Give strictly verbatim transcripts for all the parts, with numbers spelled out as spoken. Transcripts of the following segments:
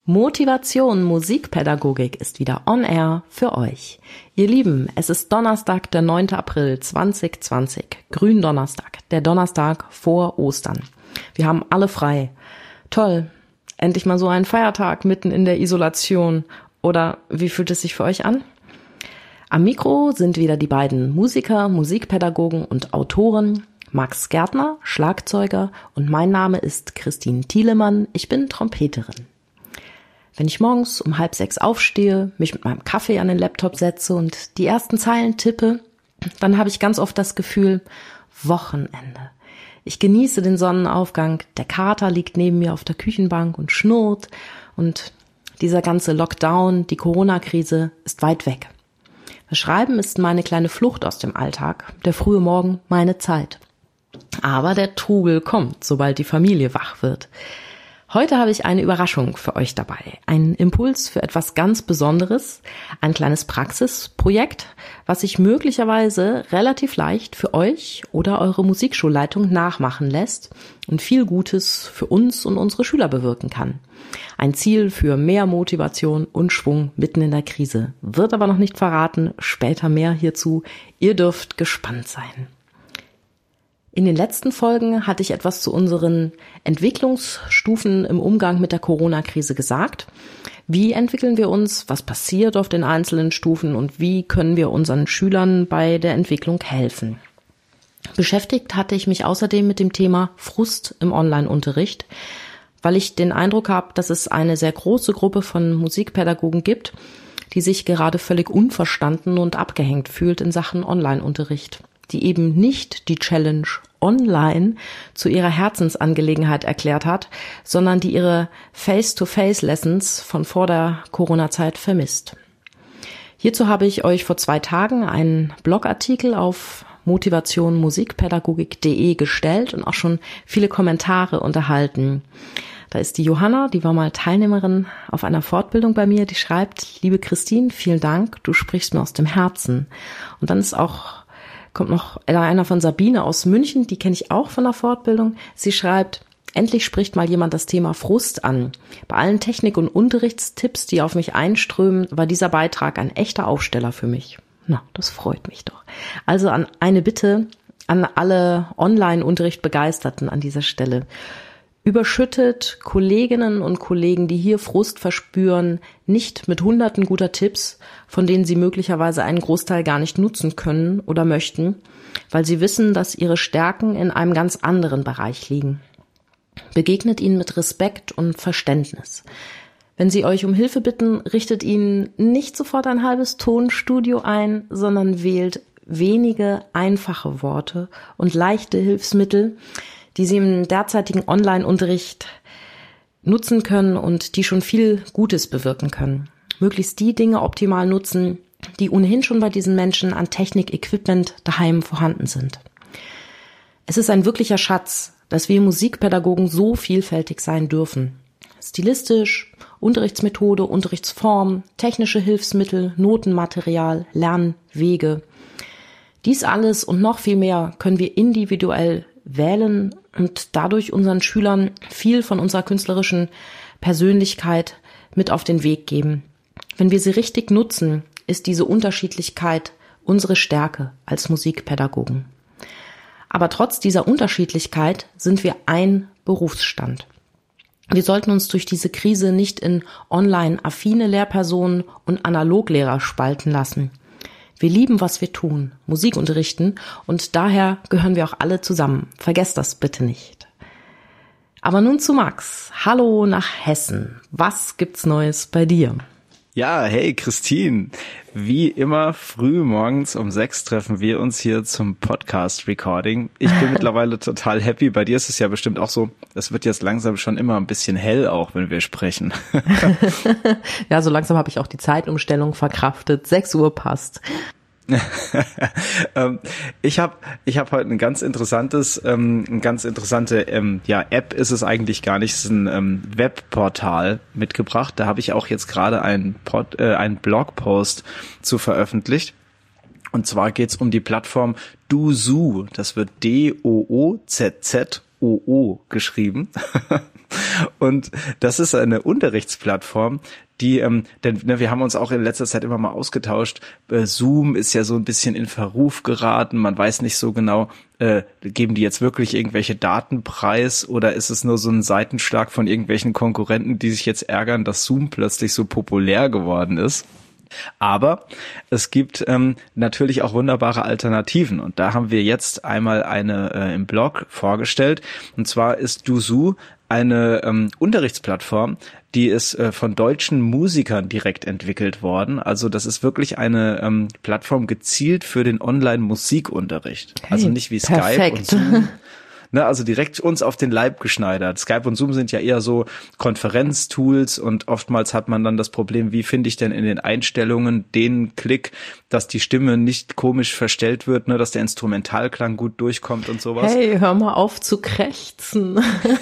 Motivation Musikpädagogik ist wieder on air für euch. Ihr Lieben, es ist Donnerstag, der neunte April zweitausendzwanzig. Gründonnerstag, der Donnerstag vor Ostern. Wir haben alle frei. Toll, endlich mal so ein Feiertag mitten in der Isolation. Oder wie fühlt es sich für euch an? Am Mikro sind wieder die beiden Musiker, Musikpädagogen und Autoren Max Gärtner, Schlagzeuger, und mein Name ist Christine Thielemann. Ich bin Trompeterin. Wenn ich morgens um halb sechs aufstehe, mich mit meinem Kaffee an den Laptop setze und die ersten Zeilen tippe, dann habe ich ganz oft das Gefühl, Wochenende. Ich genieße den Sonnenaufgang, der Kater liegt neben mir auf der Küchenbank und schnurrt und dieser ganze Lockdown, die Corona-Krise ist weit weg. Das Schreiben ist meine kleine Flucht aus dem Alltag, der frühe Morgen meine Zeit. Aber der Trubel kommt, sobald die Familie wach wird. Heute habe ich eine Überraschung für euch dabei, einen Impuls für etwas ganz Besonderes, ein kleines Praxisprojekt, was sich möglicherweise relativ leicht für euch oder eure Musikschulleitung nachmachen lässt und viel Gutes für uns und unsere Schüler bewirken kann. Ein Ziel für mehr Motivation und Schwung mitten in der Krise, wird aber noch nicht verraten, später mehr hierzu, ihr dürft gespannt sein. In den letzten Folgen hatte ich etwas zu unseren Entwicklungsstufen im Umgang mit der Corona-Krise gesagt. Wie entwickeln wir uns? Was passiert auf den einzelnen Stufen? Und wie können wir unseren Schülern bei der Entwicklung helfen? Beschäftigt hatte ich mich außerdem mit dem Thema Frust im Online-Unterricht, weil ich den Eindruck habe, dass es eine sehr große Gruppe von Musikpädagogen gibt, die sich gerade völlig unverstanden und abgehängt fühlt in Sachen Online-Unterricht, die eben nicht die Challenge online zu ihrer Herzensangelegenheit erklärt hat, sondern die ihre Face-to-Face-Lessons von vor der Corona-Zeit vermisst. Hierzu habe ich euch vor zwei Tagen einen Blogartikel auf motivation musikpädagogik punkt de gestellt und auch schon viele Kommentare unterhalten. Da ist die Johanna, die war mal Teilnehmerin auf einer Fortbildung bei mir, die schreibt: Liebe Christine, vielen Dank, du sprichst mir aus dem Herzen. Und dann ist auch kommt noch einer von Sabine aus München, die kenne ich auch von der Fortbildung. Sie schreibt: Endlich spricht mal jemand das Thema Frust an. Bei allen Technik- und Unterrichtstipps, die auf mich einströmen, war dieser Beitrag ein echter Aufsteller für mich. Na, das freut mich doch. Also an eine Bitte an alle Online-Unterricht-Begeisterten an dieser Stelle. Überschüttet Kolleginnen und Kollegen, die hier Frust verspüren, nicht mit hunderten guter Tipps, von denen sie möglicherweise einen Großteil gar nicht nutzen können oder möchten, weil sie wissen, dass ihre Stärken in einem ganz anderen Bereich liegen. Begegnet ihnen mit Respekt und Verständnis. Wenn sie euch um Hilfe bitten, richtet ihnen nicht sofort ein halbes Tonstudio ein, sondern wählt wenige einfache Worte und leichte Hilfsmittel, die sie im derzeitigen Online-Unterricht nutzen können und die schon viel Gutes bewirken können. Möglichst die Dinge optimal nutzen, die ohnehin schon bei diesen Menschen an Technik, Equipment daheim vorhanden sind. Es ist ein wirklicher Schatz, dass wir Musikpädagogen so vielfältig sein dürfen. Stilistisch, Unterrichtsmethode, Unterrichtsform, technische Hilfsmittel, Notenmaterial, Lernwege. Dies alles und noch viel mehr können wir individuell wählen und dadurch unseren Schülern viel von unserer künstlerischen Persönlichkeit mit auf den Weg geben. Wenn wir sie richtig nutzen, ist diese Unterschiedlichkeit unsere Stärke als Musikpädagogen. Aber trotz dieser Unterschiedlichkeit sind wir ein Berufsstand. Wir sollten uns durch diese Krise nicht in online-affine Lehrpersonen und Analoglehrer spalten lassen. Wir lieben, was wir tun, Musik unterrichten, und daher gehören wir auch alle zusammen. Vergesst das bitte nicht. Aber nun zu Max. Hallo nach Hessen. Was gibt's Neues bei dir? Ja, hey Christine. Wie immer früh morgens um sechs treffen wir uns hier zum Podcast-Recording. Ich bin mittlerweile total happy. Bei dir ist es ja bestimmt auch so, es wird jetzt langsam schon immer ein bisschen hell, auch wenn wir sprechen. Ja, so langsam habe ich auch die Zeitumstellung verkraftet. sechs Uhr passt. ähm, ich habe ich hab heute ein ganz interessantes, ähm, ein ganz interessante ähm, ja, App ist es eigentlich gar nicht, es ist ein ähm, Webportal mitgebracht. Da habe ich auch jetzt gerade einen, Pod, äh, einen Blogpost zu veröffentlicht. Und zwar geht's um die Plattform Doozoo. Das wird D O O Z Z O O geschrieben. Und das ist eine Unterrichtsplattform, die, ähm, denn ne, wir haben uns auch in letzter Zeit immer mal ausgetauscht. Äh, Zoom ist ja so ein bisschen in Verruf geraten. Man weiß nicht so genau, äh, geben die jetzt wirklich irgendwelche Daten preis oder ist es nur so ein Seitenschlag von irgendwelchen Konkurrenten, die sich jetzt ärgern, dass Zoom plötzlich so populär geworden ist. Aber es gibt ähm, natürlich auch wunderbare Alternativen und da haben wir jetzt einmal eine äh, im Blog vorgestellt und zwar ist Duzoo eine ähm, Unterrichtsplattform, die ist äh, von deutschen Musikern direkt entwickelt worden. Also das ist wirklich eine ähm, Plattform gezielt für den Online-Musikunterricht. Hey, also nicht wie perfekt. Skype und Zoom. Ne, also direkt uns auf den Leib geschneidert. Skype und Zoom sind ja eher so Konferenztools und oftmals hat man dann das Problem, wie finde ich denn in den Einstellungen den Klick, dass die Stimme nicht komisch verstellt wird, ne, dass der Instrumentalklang gut durchkommt und sowas. Hey, hör mal auf zu krächzen.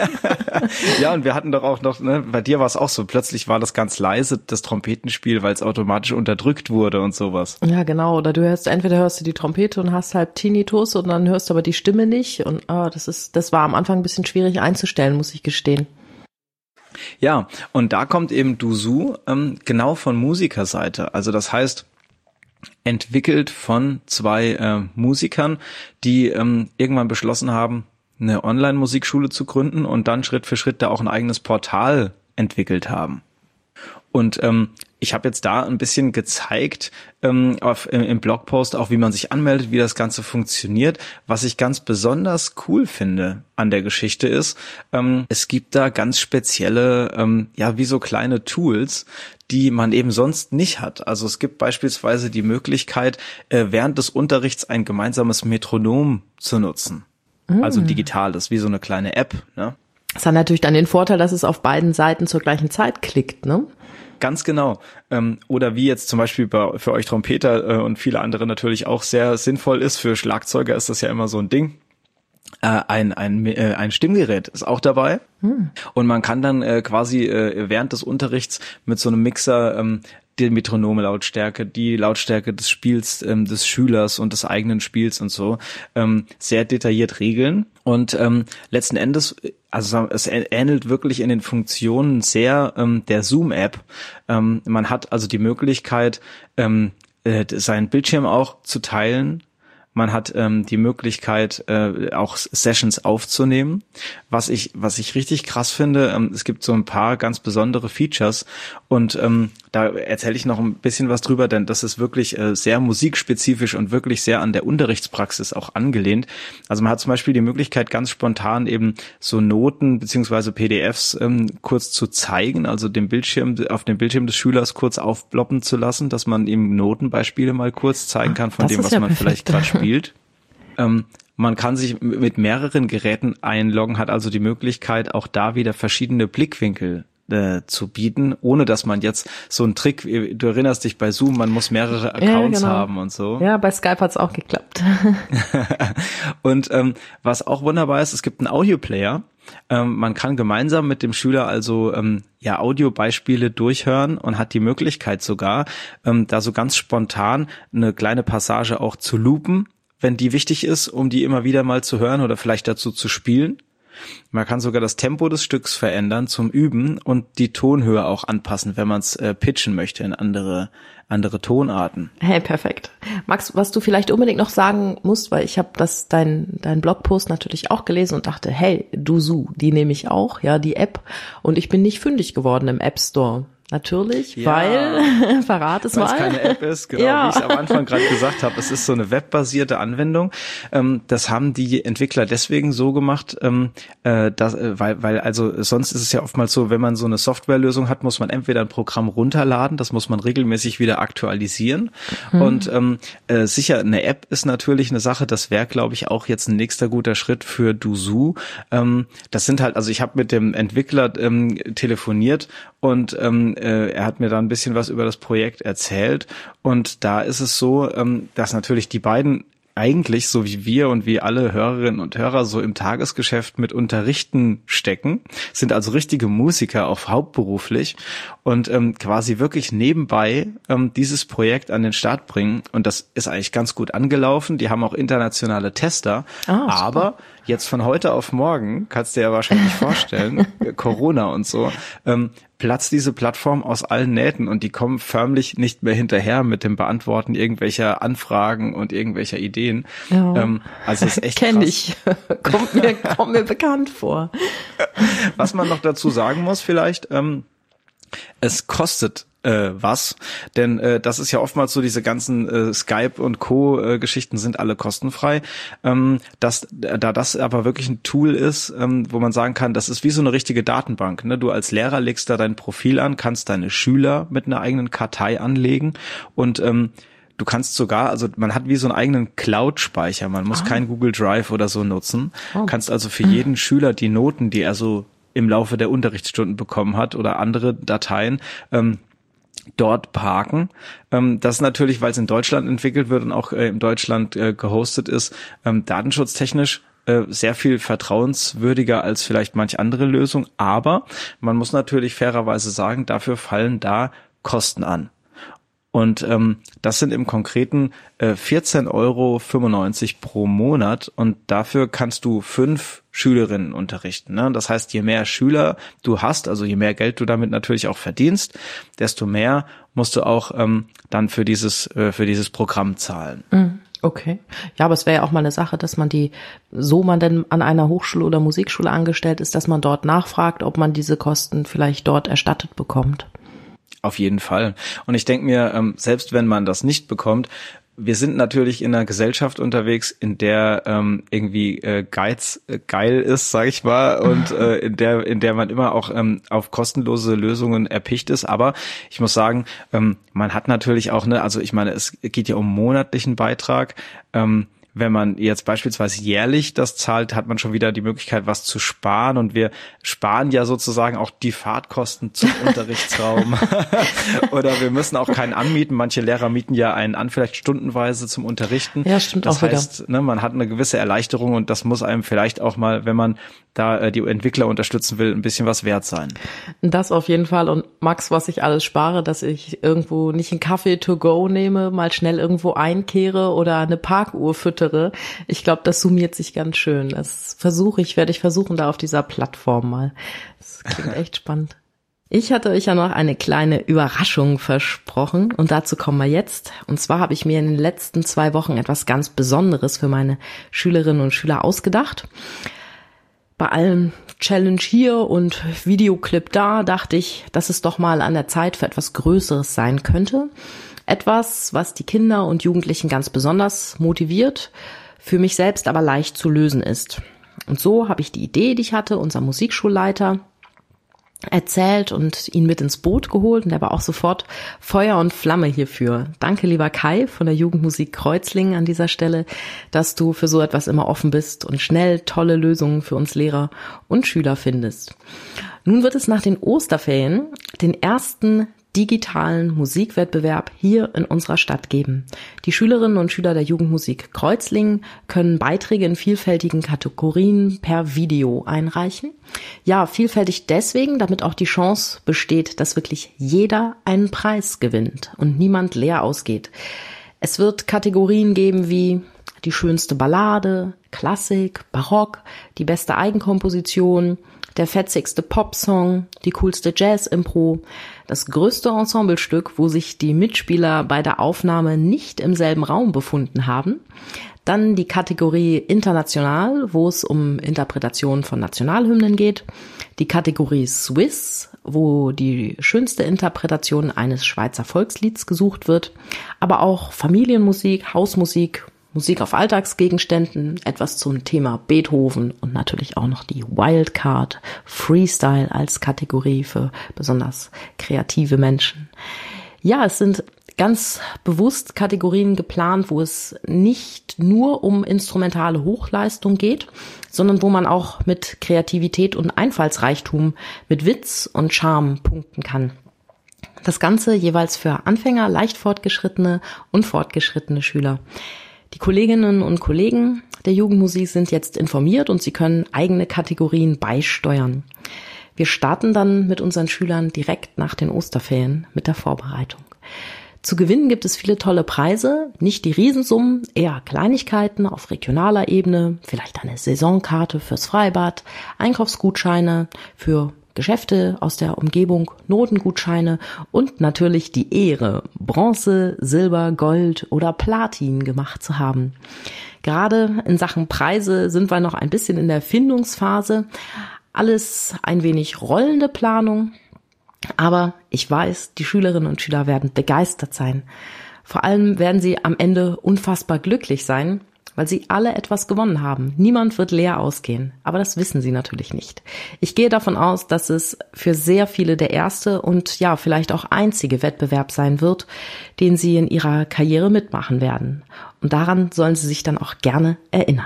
Ja, und wir hatten doch auch noch, ne, bei dir war es auch so, plötzlich war das ganz leise, das Trompetenspiel, weil es automatisch unterdrückt wurde und sowas. Ja, genau. Oder du hörst, entweder hörst du die Trompete und hast halt Tinnitus und dann hörst du aber die Stimme nicht und ah, das ist Das war am Anfang ein bisschen schwierig einzustellen, muss ich gestehen. Ja, und da kommt eben Duzoo ähm, genau von Musikerseite. Also das heißt, entwickelt von zwei äh, Musikern, die ähm, irgendwann beschlossen haben, eine Online-Musikschule zu gründen und dann Schritt für Schritt da auch ein eigenes Portal entwickelt haben. Und ähm, ich habe jetzt da ein bisschen gezeigt ähm, auf, im, im Blogpost auch, wie man sich anmeldet, wie das Ganze funktioniert. Was ich ganz besonders cool finde an der Geschichte ist, ähm, es gibt da ganz spezielle, ähm, ja wie so kleine Tools, die man eben sonst nicht hat. Also es gibt beispielsweise die Möglichkeit, äh, während des Unterrichts ein gemeinsames Metronom zu nutzen. Mm. Also digital, das ist wie so eine kleine App, ne? Das hat natürlich dann den Vorteil, dass es auf beiden Seiten zur gleichen Zeit klickt, ne? Ganz genau. Ähm, oder wie jetzt zum Beispiel bei, für euch Trompeter äh, und viele andere natürlich auch sehr sinnvoll ist, für Schlagzeuger ist das ja immer so ein Ding. Äh, ein, ein, äh, ein Stimmgerät ist auch dabei. Hm. Und man kann dann äh, quasi äh, während des Unterrichts mit so einem Mixer ähm, die Metronome-Lautstärke, die Lautstärke des Spiels ähm, des Schülers und des eigenen Spiels und so ähm, sehr detailliert regeln. Und ähm, letzten Endes, also es ähnelt wirklich in den Funktionen sehr ähm, der Zoom-App. Ähm, man hat also die Möglichkeit, ähm, äh, seinen Bildschirm auch zu teilen. Man hat ähm, die Möglichkeit, äh, auch Sessions aufzunehmen. Was ich, was ich richtig krass finde, ähm, es gibt so ein paar ganz besondere Features und ähm, da erzähle ich noch ein bisschen was drüber, denn das ist wirklich äh, sehr musikspezifisch und wirklich sehr an der Unterrichtspraxis auch angelehnt. Also man hat zum Beispiel die Möglichkeit, ganz spontan eben so Noten beziehungsweise P D Fs ähm, kurz zu zeigen, also dem Bildschirm, auf dem Bildschirm des Schülers kurz aufploppen zu lassen, dass man ihm Notenbeispiele mal kurz zeigen kann von das dem, was ja man perfekt. vielleicht gerade spielt. Ähm, man kann sich mit mehreren Geräten einloggen, hat also die Möglichkeit, auch da wieder verschiedene Blickwinkel äh, zu bieten, ohne dass man jetzt so einen Trick, du erinnerst dich bei Zoom, man muss mehrere Accounts ja, genau. haben und so. Ja, bei Skype hat's auch geklappt. Und ähm, was auch wunderbar ist, es gibt einen Audioplayer. Ähm, man kann gemeinsam mit dem Schüler also ähm, ja Audiobeispiele durchhören und hat die Möglichkeit sogar, ähm, da so ganz spontan eine kleine Passage auch zu loopen, wenn die wichtig ist, um die immer wieder mal zu hören oder vielleicht dazu zu spielen. Man kann sogar das Tempo des Stücks verändern zum Üben und die Tonhöhe auch anpassen, wenn man es äh, pitchen möchte in andere andere Tonarten. Hey, perfekt. Max, was du vielleicht unbedingt noch sagen musst, weil ich habe das dein dein Blogpost natürlich auch gelesen und dachte, hey, Duzoo, die nehme ich auch, ja, die App, und ich bin nicht fündig geworden im App Store. Natürlich, ja, weil, verrat es mal. Weil es keine App ist, genau, ja. wie ich es am Anfang gerade gesagt habe. Es ist so eine webbasierte Anwendung. Ähm, das haben die Entwickler deswegen so gemacht, ähm, äh, dass, äh, weil, weil also sonst ist es ja oftmals so, wenn man so eine Softwarelösung hat, muss man entweder ein Programm runterladen, das muss man regelmäßig wieder aktualisieren. Mhm. Und ähm, äh, sicher, eine App ist natürlich eine Sache, das wäre, glaube ich, auch jetzt ein nächster guter Schritt für Duzoo. Ähm, das sind halt, also ich habe mit dem Entwickler ähm, telefoniert und ähm, er hat mir da ein bisschen was über das Projekt erzählt und da ist es so, dass natürlich die beiden eigentlich, so wie wir und wie alle Hörerinnen und Hörer so im Tagesgeschäft mit Unterrichten stecken, sind also richtige Musiker, auch hauptberuflich und ähm, quasi wirklich nebenbei ähm, dieses Projekt an den Start bringen. Und das ist eigentlich ganz gut angelaufen. Die haben auch internationale Tester, ah, aber jetzt von heute auf morgen, kannst du dir ja wahrscheinlich vorstellen, Corona und so, ähm, platzt diese Plattform aus allen Nähten und die kommen förmlich nicht mehr hinterher mit dem Beantworten irgendwelcher Anfragen und irgendwelcher Ideen. Ja. Ähm, also es ist echt Kenn krass. ich. kommt mir, kommt mir bekannt vor. Was man noch dazu sagen muss vielleicht, ähm, es kostet äh, was, denn äh, das ist ja oftmals so, diese ganzen äh, Skype und Co. Äh, Geschichten sind alle kostenfrei. Ähm, dass, da das aber wirklich ein Tool ist, ähm, wo man sagen kann, das ist wie so eine richtige Datenbank. Ne? Du als Lehrer legst da dein Profil an, kannst deine Schüler mit einer eigenen Kartei anlegen und ähm, du kannst sogar, also man hat wie so einen eigenen Cloud-Speicher, man muss ah. kein Google Drive oder so nutzen. Oh. Kannst also für jeden Schüler die Noten, die er so im Laufe der Unterrichtsstunden bekommen hat oder andere Dateien, ähm, dort parken. Ähm, das natürlich, weil es in Deutschland entwickelt wird und auch äh, in Deutschland äh, gehostet ist, ähm, datenschutztechnisch äh, sehr viel vertrauenswürdiger als vielleicht manch andere Lösung. Aber man muss natürlich fairerweise sagen, dafür fallen da Kosten an. Und ähm, das sind im Konkreten äh, vierzehn Euro fünfundneunzig pro Monat und dafür kannst du fünf Schülerinnen unterrichten. Ne? Das heißt, je mehr Schüler du hast, also je mehr Geld du damit natürlich auch verdienst, desto mehr musst du auch ähm, dann für dieses äh, für dieses Programm zahlen. Okay. Ja, aber es wäre ja auch mal eine Sache, dass man die, so man denn an einer Hochschule oder Musikschule angestellt ist, dass man dort nachfragt, ob man diese Kosten vielleicht dort erstattet bekommt. Auf jeden Fall. Und ich denke mir, ähm, selbst wenn man das nicht bekommt, wir sind natürlich in einer Gesellschaft unterwegs, in der ähm, irgendwie äh, Geiz äh, geil ist, sag ich mal, und äh, in der in der man immer auch ähm, auf kostenlose Lösungen erpicht ist. Aber ich muss sagen, ähm, man hat natürlich auch, ne, also ich meine, es geht ja um monatlichen Beitrag. Ähm, Wenn man jetzt beispielsweise jährlich das zahlt, hat man schon wieder die Möglichkeit, was zu sparen. Und wir sparen ja sozusagen auch die Fahrtkosten zum Unterrichtsraum. Oder wir müssen auch keinen anmieten. Manche Lehrer mieten ja einen an, vielleicht stundenweise zum Unterrichten. Ja, stimmt das auch wieder. Das heißt, ne, man hat eine gewisse Erleichterung und das muss einem vielleicht auch mal, wenn man da äh, die Entwickler unterstützen will, ein bisschen was wert sein. Das auf jeden Fall. Und Max, was ich alles spare, dass ich irgendwo nicht einen Kaffee to go nehme, mal schnell irgendwo einkehre oder eine Parkuhr füttere. Ich glaube, das summiert sich ganz schön. Das versuche ich, werde ich versuchen, da auf dieser Plattform mal. Das klingt echt spannend. Ich hatte euch ja noch eine kleine Überraschung versprochen und dazu kommen wir jetzt. Und zwar habe ich mir in den letzten zwei Wochen etwas ganz Besonderes für meine Schülerinnen und Schüler ausgedacht. Bei allem Challenge hier und Videoclip da dachte ich, dass es doch mal an der Zeit für etwas Größeres sein könnte. Etwas, was die Kinder und Jugendlichen ganz besonders motiviert, für mich selbst aber leicht zu lösen ist. Und so habe ich die Idee, die ich hatte, unser Musikschulleiter erzählt und ihn mit ins Boot geholt. Und der war auch sofort Feuer und Flamme hierfür. Danke, lieber Kai von der Jugendmusik Kreuzlingen an dieser Stelle, dass du für so etwas immer offen bist und schnell tolle Lösungen für uns Lehrer und Schüler findest. Nun wird es nach den Osterferien den ersten digitalen Musikwettbewerb hier in unserer Stadt geben. Die Schülerinnen und Schüler der Jugendmusik Kreuzlingen können Beiträge in vielfältigen Kategorien per Video einreichen. Ja, vielfältig deswegen, damit auch die Chance besteht, dass wirklich jeder einen Preis gewinnt und niemand leer ausgeht. Es wird Kategorien geben wie die schönste Ballade, Klassik, Barock, die beste Eigenkomposition, der fetzigste Popsong, die coolste Jazz-Impro, das größte Ensemblestück, wo sich die Mitspieler bei der Aufnahme nicht im selben Raum befunden haben. Dann die Kategorie International, wo es um Interpretationen von Nationalhymnen geht. Die Kategorie Swiss, wo die schönste Interpretation eines Schweizer Volkslieds gesucht wird. Aber auch Familienmusik, Hausmusik, Musik auf Alltagsgegenständen, etwas zum Thema Beethoven und natürlich auch noch die Wildcard Freestyle als Kategorie für besonders kreative Menschen. Ja, es sind ganz bewusst Kategorien geplant, wo es nicht nur um instrumentale Hochleistung geht, sondern wo man auch mit Kreativität und Einfallsreichtum, mit Witz und Charme punkten kann. Das Ganze jeweils für Anfänger, leicht fortgeschrittene und fortgeschrittene Schüler. Die Kolleginnen und Kollegen der Jugendmusik sind jetzt informiert und sie können eigene Kategorien beisteuern. Wir starten dann mit unseren Schülern direkt nach den Osterferien mit der Vorbereitung. Zu gewinnen gibt es viele tolle Preise, nicht die Riesensummen, eher Kleinigkeiten auf regionaler Ebene, vielleicht eine Saisonkarte fürs Freibad, Einkaufsgutscheine für Geschäfte aus der Umgebung, Notengutscheine und natürlich die Ehre, Bronze, Silber, Gold oder Platin gemacht zu haben. Gerade in Sachen Preise sind wir noch ein bisschen in der Findungsphase. Alles ein wenig rollende Planung. Aber ich weiß, die Schülerinnen und Schüler werden begeistert sein. Vor allem werden sie am Ende unfassbar glücklich sein, weil sie alle etwas gewonnen haben. Niemand wird leer ausgehen, aber das wissen sie natürlich nicht. Ich gehe davon aus, dass es für sehr viele der erste und ja, vielleicht auch einzige Wettbewerb sein wird, den sie in ihrer Karriere mitmachen werden. Und daran sollen sie sich dann auch gerne erinnern.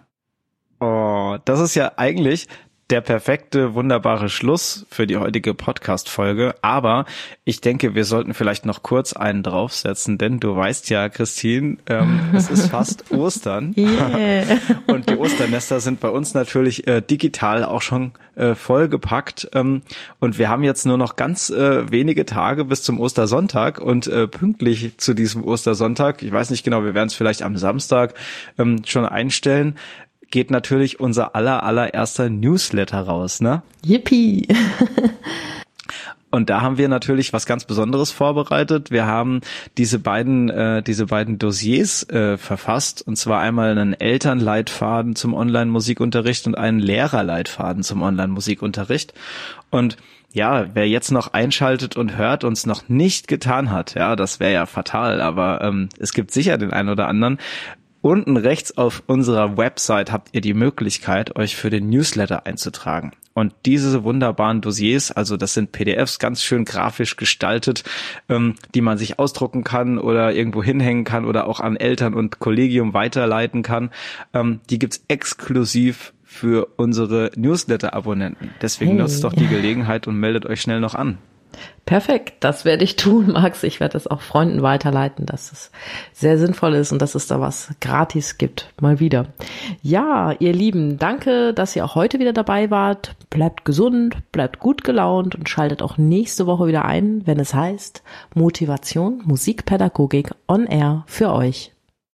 Oh, das ist ja eigentlich der perfekte, wunderbare Schluss für die heutige Podcast-Folge. Aber ich denke, wir sollten vielleicht noch kurz einen draufsetzen, denn du weißt ja, Christine, ähm, es ist fast Ostern. Yeah. Und die Osternester sind bei uns natürlich äh, digital auch schon äh, vollgepackt. Ähm, und wir haben jetzt nur noch ganz äh, wenige Tage bis zum Ostersonntag. Und äh, pünktlich zu diesem Ostersonntag, ich weiß nicht genau, wir werden es vielleicht am Samstag ähm, schon einstellen, geht natürlich unser aller, allererster Newsletter raus, ne? Yippie! Und da haben wir natürlich was ganz Besonderes vorbereitet. Wir haben diese beiden, äh, diese beiden Dossiers äh, verfasst, und zwar einmal einen Elternleitfaden zum Online-Musikunterricht und einen Lehrerleitfaden zum Online-Musikunterricht. Und ja, wer jetzt noch einschaltet und hört und es noch nicht getan hat, ja, das wäre ja fatal, aber ähm, es gibt sicher den einen oder anderen. Unten rechts auf unserer Website habt ihr die Möglichkeit, euch für den Newsletter einzutragen. Und diese wunderbaren Dossiers, also das sind P D Fs, ganz schön grafisch gestaltet, ähm, die man sich ausdrucken kann oder irgendwo hinhängen kann oder auch an Eltern und Kollegium weiterleiten kann. Ähm, die gibt's exklusiv für unsere Newsletter-Abonnenten. Deswegen Hey. nutzt doch die Gelegenheit und meldet euch schnell noch an. Perfekt, das werde ich tun, Max. Ich werde es auch Freunden weiterleiten, dass es sehr sinnvoll ist und dass es da was gratis gibt. Mal wieder. Ja, ihr Lieben, danke, dass ihr auch heute wieder dabei wart. Bleibt gesund, bleibt gut gelaunt und schaltet auch nächste Woche wieder ein, wenn es heißt Motivation, Musikpädagogik on Air für euch.